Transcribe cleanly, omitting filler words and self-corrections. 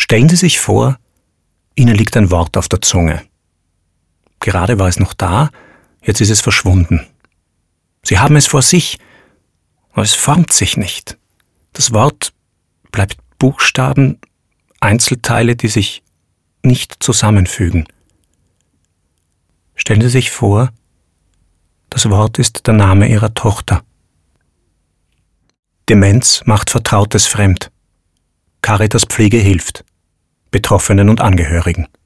Stellen Sie sich vor, Ihnen liegt ein Wort auf der Zunge. Gerade war es noch da, jetzt ist es verschwunden. Sie haben es vor sich, aber es formt sich nicht. Das Wort bleibt Buchstaben, Einzelteile, die sich nicht zusammenfügen. Stellen Sie sich vor, das Wort ist der Name Ihrer Tochter. Demenz macht Vertrautes fremd. Caritas Pflege hilft. Betroffenen und Angehörigen.